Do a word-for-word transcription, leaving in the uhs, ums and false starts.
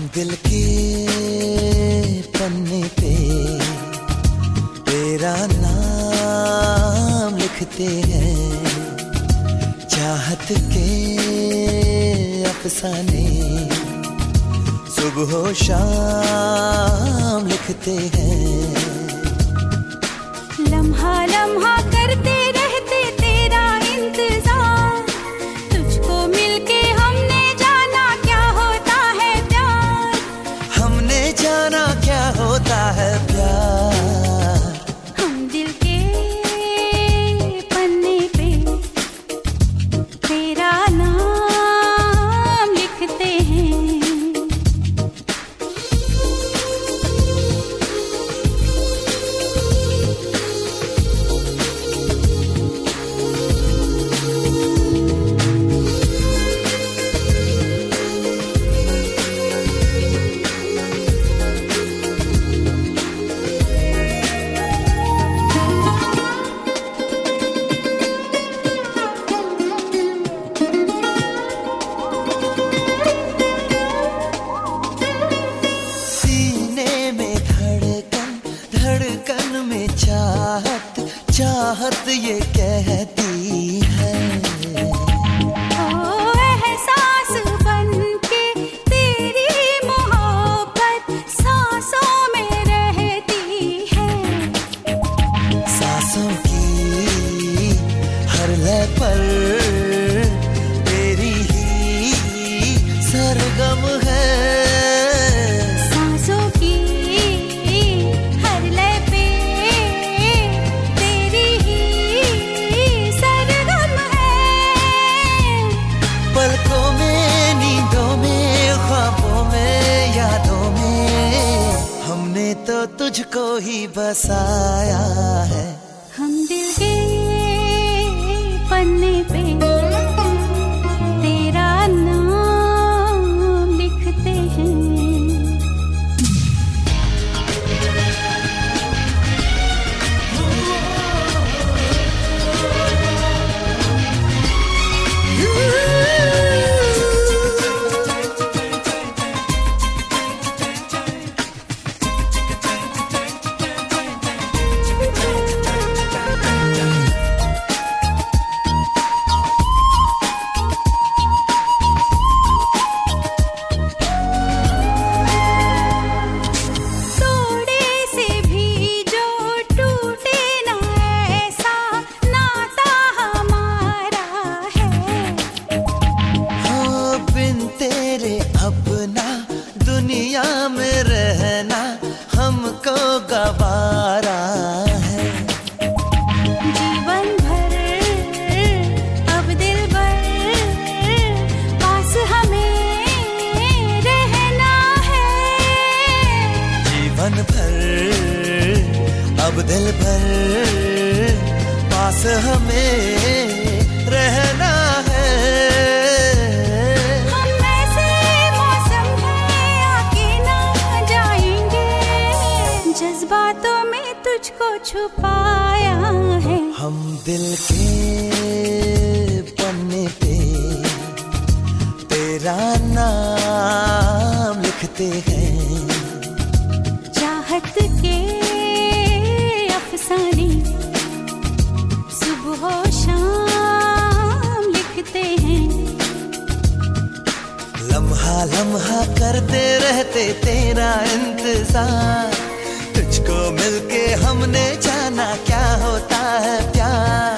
दिल के पन्ने पे तेरा नाम लिखते हैं, चाहत के अफसाने सुबह शाम लिखते हैं। लम्हा लम्हा करते रहते तेरा इंतजार, तुझको मिलके हमने जाना क्या होता है प्यार। हमने जाना क्या होता है प्यार। हम दिल के पन्ने पे तेरा नाम लिखते हैं। धड़कन में चाहत चाहत ये कहती है, ओ एहसास बनके तेरी मोहब्बत सांसों में रहती है। सांसों की हर लय पर तेरी ही सरगम है। पलकों में, नींदों में, ख्वाबों में, यादों में हमने तो तुझको ही बसाया है। हम दिल के पन्ने पे तेरा नाम लिखते हैं। अपना दुनिया में रहना हमको गवारा है। जीवन भर अब दिल भर पास हमें रहना है। जीवन भर अब दिल भर पास हमें रहना है। जज्बातों में तुझको छुपाया है। हम दिल के पन्ने पे तेरा नाम लिखते हैं, चाहत के अफसाने सुबह शाम लिखते हैं। लम्हा लम्हा करते रहते तेरा इंतजार, तुझको मिलके हमने जाना क्या होता है प्यार।